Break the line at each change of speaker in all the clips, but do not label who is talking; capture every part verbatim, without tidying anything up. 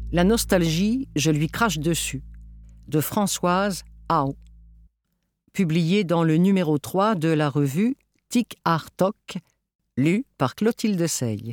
La nostalgie, je lui crache dessus, de Françoise Ao, publié dans le numéro trois de la revue Tic Art Toc, lu par Clotilde Sey.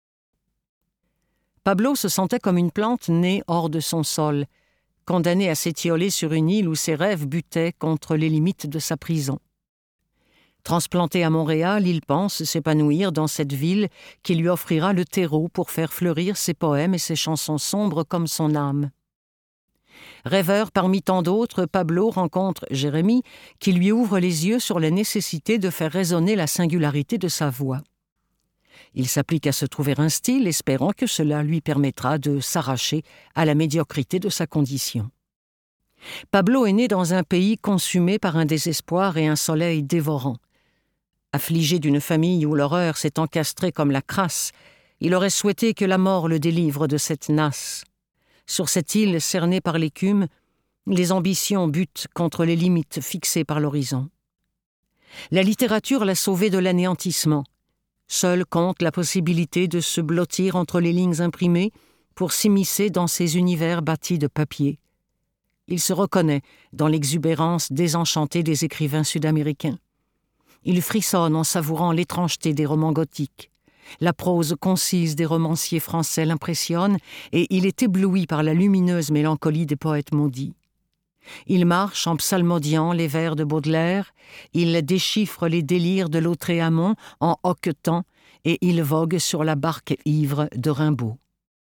Pablo se sentait comme une plante née hors de son sol, condamné à s'étioler sur une île où ses rêves butaient contre les limites de sa prison. Transplanté à Montréal, il pense s'épanouir dans cette ville qui lui offrira le terreau pour faire fleurir ses poèmes et ses chansons sombres comme son âme. Rêveur parmi tant d'autres, Pablo rencontre Jérémie qui lui ouvre les yeux sur la nécessité de faire résonner la singularité de sa voix. Il s'applique à se trouver un style, espérant que cela lui permettra de s'arracher à la médiocrité de sa condition. Pablo est né dans un pays consumé par un désespoir et un soleil dévorant. Affligé d'une famille où l'horreur s'est encastrée comme la crasse, il aurait souhaité que la mort le délivre de cette nasse. Sur cette île cernée par l'écume, les ambitions butent contre les limites fixées par l'horizon. La littérature l'a sauvé de l'anéantissement. Seul compte la possibilité de se blottir entre les lignes imprimées pour s'immiscer dans ces univers bâtis de papier. Il se reconnaît dans l'exubérance désenchantée des écrivains sud-américains. Il frissonne en savourant l'étrangeté des romans gothiques. La prose concise des romanciers français l'impressionne et il est ébloui par la lumineuse mélancolie des poètes maudits. Il marche en psalmodiant les vers de Baudelaire, il déchiffre les délires de Lautréamont en hoquetant et il vogue sur la barque ivre de Rimbaud.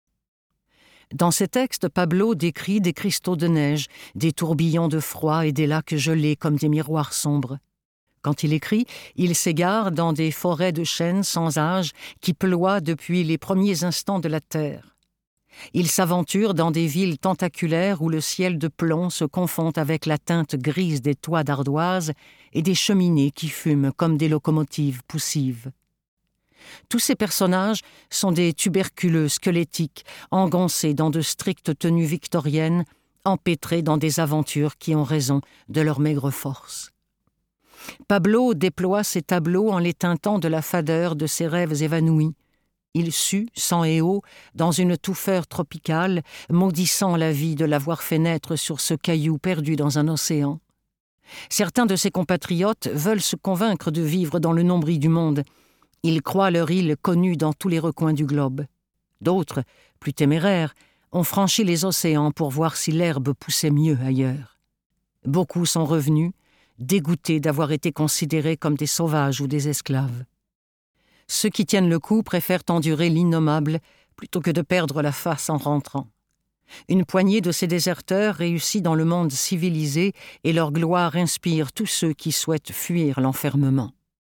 Dans ses textes, Pablo décrit des cristaux de neige, des tourbillons de froid et des lacs gelés comme des miroirs sombres. Quand il écrit, il s'égare dans des forêts de chênes sans âge qui ploient depuis les premiers instants de la terre. Il s'aventure dans des villes tentaculaires où le ciel de plomb se confond avec la teinte grise des toits d'ardoise et des cheminées qui fument comme des locomotives poussives. Tous ces personnages sont des tuberculeux squelettiques, engoncés dans de strictes tenues victoriennes, empêtrés dans des aventures qui ont raison de leur maigre force. Pablo déploie ses tableaux en les teintant de la fadeur de ses rêves évanouis. Il sue, sang et eau, dans une touffeur tropicale, maudissant la vie de l'avoir fait naître sur ce caillou perdu dans un océan. Certains de ses compatriotes veulent se convaincre de vivre dans le nombril du monde. Ils croient leur île connue dans tous les recoins du globe. D'autres, plus téméraires, ont franchi les océans pour voir si l'herbe poussait mieux ailleurs. Beaucoup sont revenus, dégoûtés d'avoir été considérés comme des sauvages ou des esclaves. Ceux qui tiennent le coup préfèrent endurer l'innommable plutôt que de perdre la face en rentrant. Une poignée de ces déserteurs réussit dans le monde civilisé et leur gloire inspire tous ceux qui souhaitent fuir l'enfermement.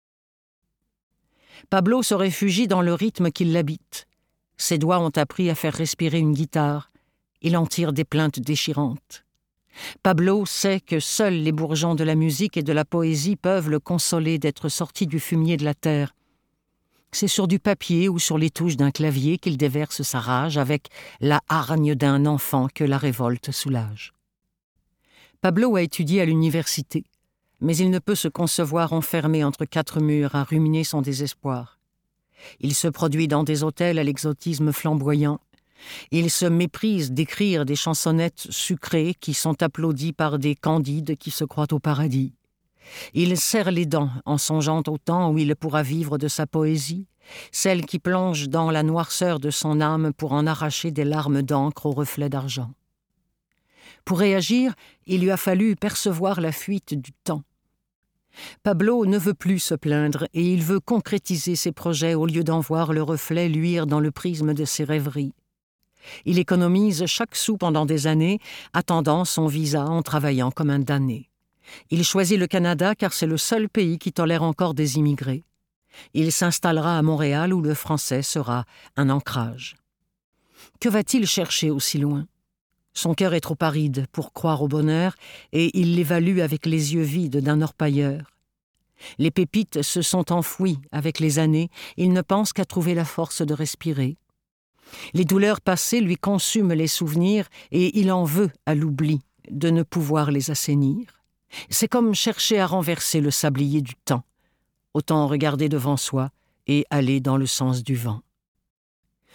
Pablo se réfugie dans le rythme qui l'habite. Ses doigts ont appris à faire respirer une guitare. Il en tire des plaintes déchirantes. Pablo sait que seuls les bourgeons de la musique et de la poésie peuvent le consoler d'être sorti du fumier de la terre. C'est sur du papier ou sur les touches d'un clavier qu'il déverse sa rage avec la hargne d'un enfant que la révolte soulage. Pablo a étudié à l'université, mais il ne peut se concevoir enfermé entre quatre murs à ruminer son désespoir. Il se produit dans des hôtels à l'exotisme flamboyant. Il se méprise d'écrire des chansonnettes sucrées qui sont applaudies par des candides qui se croient au paradis. Il serre les dents en songeant au temps où il pourra vivre de sa poésie, celle qui plonge dans la noirceur de son âme pour en arracher des larmes d'encre aux reflets d'argent. Pour réagir, il lui a fallu percevoir la fuite du temps. Pablo ne veut plus se plaindre et il veut concrétiser ses projets au lieu d'en voir le reflet luire dans le prisme de ses rêveries. Il économise chaque sou pendant des années, attendant son visa en travaillant comme un damné. Il choisit le Canada car c'est le seul pays qui tolère encore des immigrés. Il s'installera à Montréal où le français sera un ancrage. Que va-t-il chercher aussi loin ? Son cœur est trop aride pour croire au bonheur et il l'évalue avec les yeux vides d'un orpailleur. Les pépites se sont enfouies avec les années, il ne pense qu'à trouver la force de respirer. Les douleurs passées lui consument les souvenirs et il en veut à l'oubli de ne pouvoir les assainir. C'est comme chercher à renverser le sablier du temps. Autant regarder devant soi et aller dans le sens du vent.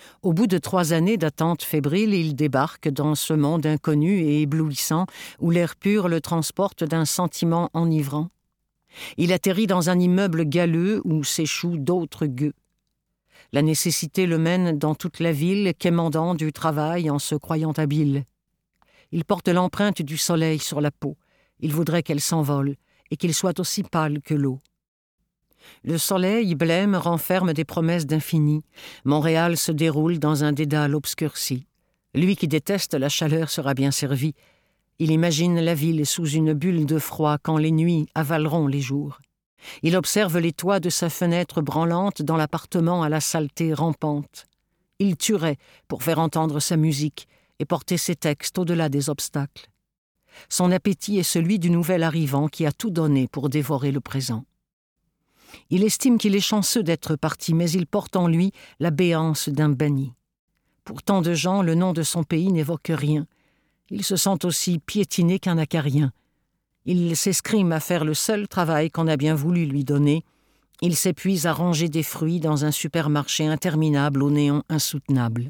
Au bout de trois années d'attente fébrile, il débarque dans ce monde inconnu et éblouissant où l'air pur le transporte d'un sentiment enivrant. Il atterrit dans un immeuble galeux où s'échouent d'autres gueux. La nécessité le mène dans toute la ville, quémandant du travail en se croyant habile. Il porte l'empreinte du soleil sur la peau. Il voudrait qu'elle s'envole et qu'il soit aussi pâle que l'eau. Le soleil blême renferme des promesses d'infini. Montréal se déroule dans un dédale obscurci. Lui qui déteste la chaleur sera bien servi. Il imagine la ville sous une bulle de froid quand les nuits avaleront les jours. Il observe les toits de sa fenêtre branlante dans l'appartement à la saleté rampante. Il tuerait pour faire entendre sa musique et porter ses textes au-delà des obstacles. Son appétit est celui du nouvel arrivant qui a tout donné pour dévorer le présent. Il estime qu'il est chanceux d'être parti, mais il porte en lui la béance d'un banni. Pour tant de gens, le nom de son pays n'évoque rien. Il se sent aussi piétiné qu'un acarien. Il s'escrime à faire le seul travail qu'on a bien voulu lui donner. Il s'épuise à ranger des fruits dans un supermarché interminable au néon insoutenable.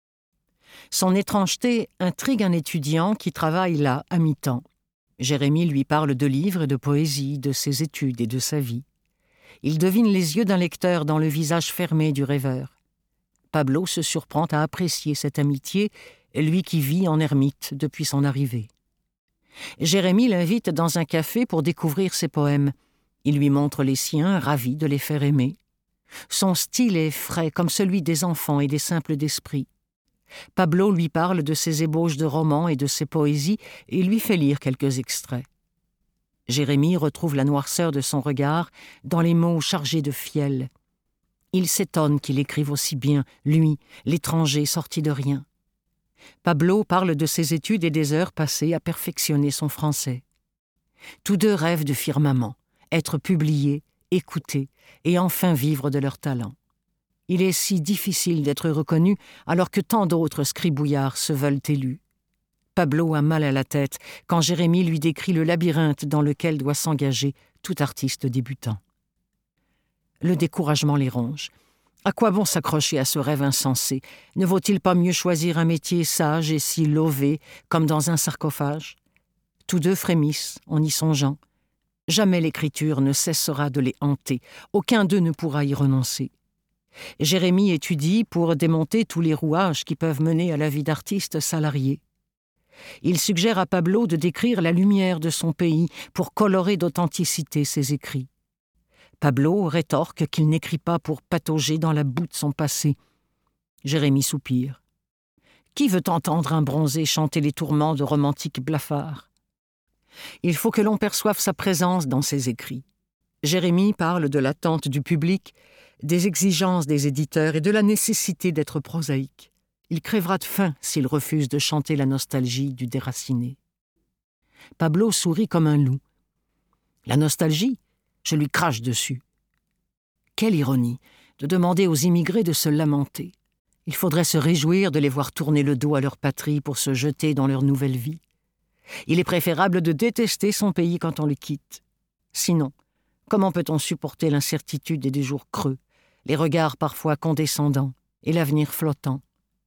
Son étrangeté intrigue un étudiant qui travaille là à mi-temps. Jérémie lui parle de livres et de poésie, de ses études et de sa vie. Il devine les yeux d'un lecteur dans le visage fermé du rêveur. Pablo se surprend à apprécier cette amitié, lui qui vit en ermite depuis son arrivée. Jérémie l'invite dans un café pour découvrir ses poèmes. Il lui montre les siens, ravi de les faire aimer. Son style est frais comme celui des enfants et des simples d'esprit. Pablo lui parle de ses ébauches de romans et de ses poésies et lui fait lire quelques extraits. Jérémie retrouve la noirceur de son regard dans les mots chargés de fiel. Il s'étonne qu'il écrive aussi bien, lui, l'étranger sorti de rien. Pablo parle de ses études et des heures passées à perfectionner son français. Tous deux rêvent de firmament, être publiés, écoutés et enfin vivre de leur talent. Il est si difficile d'être reconnu alors que tant d'autres scribouillards se veulent élus. Pablo a mal à la tête quand Jérémie lui décrit le labyrinthe dans lequel doit s'engager tout artiste débutant. Le découragement les ronge. À quoi bon s'accrocher à ce rêve insensé? Ne vaut-il pas mieux choisir un métier sage et si lové, comme dans un sarcophage? Tous deux frémissent en y songeant. Jamais l'écriture ne cessera de les hanter. Aucun d'eux ne pourra y renoncer. Jérémie étudie pour démonter tous les rouages qui peuvent mener à la vie d'artiste salarié. Il suggère à Pablo de décrire la lumière de son pays pour colorer d'authenticité ses écrits. Pablo rétorque qu'il n'écrit pas pour patauger dans la boue de son passé. Jérémie soupire. Qui veut entendre un bronzé chanter les tourments de romantiques blafards? Il faut que l'on perçoive sa présence dans ses écrits. Jérémie parle de l'attente du public, des exigences des éditeurs et de la nécessité d'être prosaïque. Il crèvera de faim s'il refuse de chanter la nostalgie du déraciné. Pablo sourit comme un loup. La nostalgie, je lui crache dessus. Quelle ironie de demander aux immigrés de se lamenter. Il faudrait se réjouir de les voir tourner le dos à leur patrie pour se jeter dans leur nouvelle vie. Il est préférable de détester son pays quand on le quitte. Sinon, comment peut-on supporter l'incertitude et des jours creux, les regards parfois condescendants et l'avenir flottant?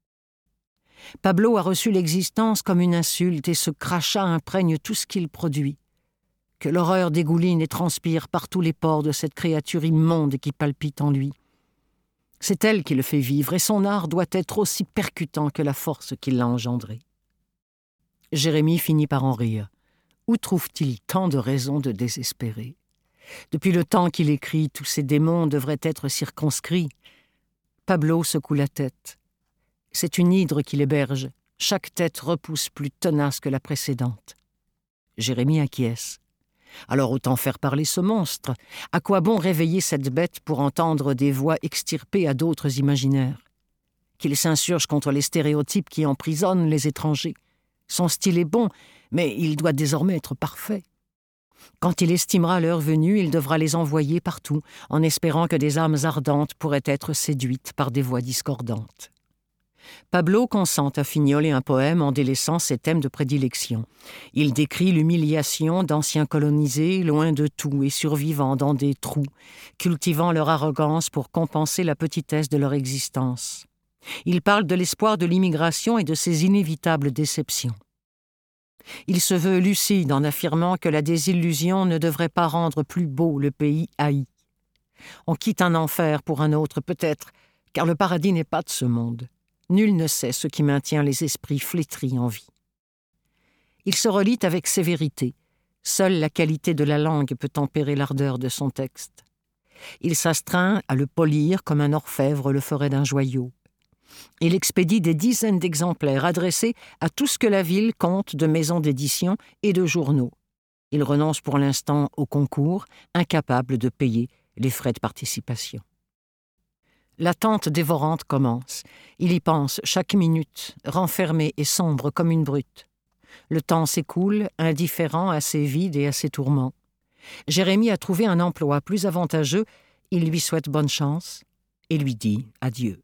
Pablo a reçu l'existence comme une insulte et ce crachat imprègne tout ce qu'il produit. Que l'horreur dégouline et transpire par tous les pores de cette créature immonde qui palpite en lui. C'est elle qui le fait vivre et son art doit être aussi percutant que la force qui l'a engendré. Jérémie finit par en rire. Où trouve-t-il tant de raisons de désespérer? Depuis le temps qu'il écrit, tous ces démons devraient être circonscrits. Pablo secoue la tête. C'est une hydre qui l'héberge. Chaque tête repousse plus tenace que la précédente. Jérémie acquiesce. Alors autant faire parler ce monstre. À quoi bon réveiller cette bête pour entendre des voix extirpées à d'autres imaginaires? Qu'il s'insurge contre les stéréotypes qui emprisonnent les étrangers. Son style est bon, mais il doit désormais être parfait. Quand il estimera l'heure venue, il devra les envoyer partout, en espérant que des âmes ardentes pourraient être séduites par des voix discordantes. Pablo consent à fignoler un poème en délaissant ses thèmes de prédilection. Il décrit l'humiliation d'anciens colonisés, loin de tout et survivant dans des trous, cultivant leur arrogance pour compenser la petitesse de leur existence. Il parle de l'espoir de l'immigration et de ses inévitables déceptions. Il se veut lucide en affirmant que la désillusion ne devrait pas rendre plus beau le pays haï. On quitte un enfer pour un autre peut-être, car le paradis n'est pas de ce monde. Nul ne sait ce qui maintient les esprits flétris en vie. Il se relit avec sévérité. Seule la qualité de la langue peut tempérer l'ardeur de son texte. Il s'astreint à le polir comme un orfèvre le ferait d'un joyau. Il expédie des dizaines d'exemplaires adressés à tout ce que la ville compte de maisons d'édition et de journaux. Il renonce pour l'instant au concours, incapable de payer les frais de participation. L'attente dévorante commence. Il y pense chaque minute, renfermé et sombre comme une brute. Le temps s'écoule, indifférent à ses vides et à ses tourments. Jérémie a trouvé un emploi plus avantageux, il lui souhaite bonne chance et lui dit adieu.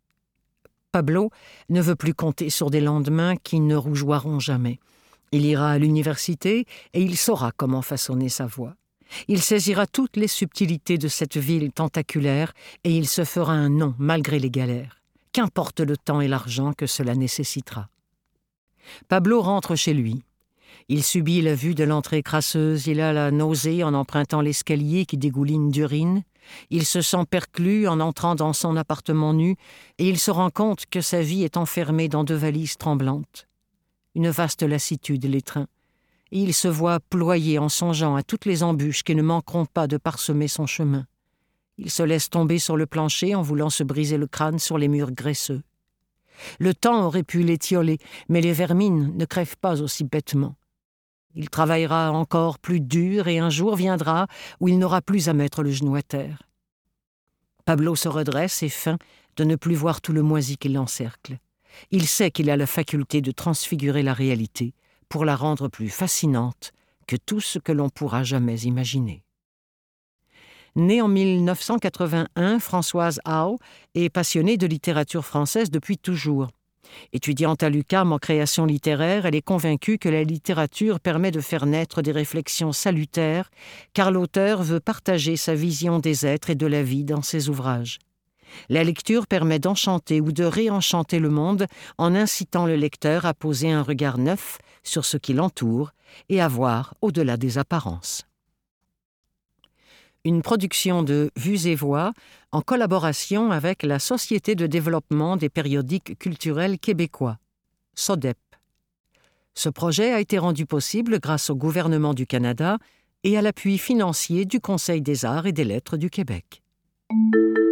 Pablo ne veut plus compter sur des lendemains qui ne rougeoiront jamais. Il ira à l'université et il saura comment façonner sa voix. Il saisira toutes les subtilités de cette ville tentaculaire et il se fera un nom malgré les galères. Qu'importe le temps et l'argent que cela nécessitera. Pablo rentre chez lui. Il subit la vue de l'entrée crasseuse, il a la nausée en empruntant l'escalier qui dégouline d'urine, il se sent perclus en entrant dans son appartement nu et il se rend compte que sa vie est enfermée dans deux valises tremblantes. Une vaste lassitude l'étreint et il se voit ployer en songeant à toutes les embûches qui ne manqueront pas de parsemer son chemin. Il se laisse tomber sur le plancher en voulant se briser le crâne sur les murs graisseux. Le temps aurait pu l'étioler, mais les vermines ne crèvent pas aussi bêtement. Il travaillera encore plus dur et un jour viendra où il n'aura plus à mettre le genou à terre. Pablo se redresse et feint de ne plus voir tout le moisi qui l'encercle. Il sait qu'il a la faculté de transfigurer la réalité pour la rendre plus fascinante que tout ce que l'on pourra jamais imaginer. Née en mille neuf cent quatre-vingt-un, Françoise Hao est passionnée de littérature française depuis toujours. Étudiante à l'U Q A M en création littéraire, elle est convaincue que la littérature permet de faire naître des réflexions salutaires, car l'auteur veut partager sa vision des êtres et de la vie dans ses ouvrages. La lecture permet d'enchanter ou de réenchanter le monde en incitant le lecteur à poser un regard neuf sur ce qui l'entoure et à voir au-delà des apparences. Une production de Vues et Voix en collaboration avec la Société de développement des périodiques culturels québécois, SODEP. Ce projet a été rendu possible grâce au gouvernement du Canada et à l'appui financier du Conseil des arts et des lettres du Québec.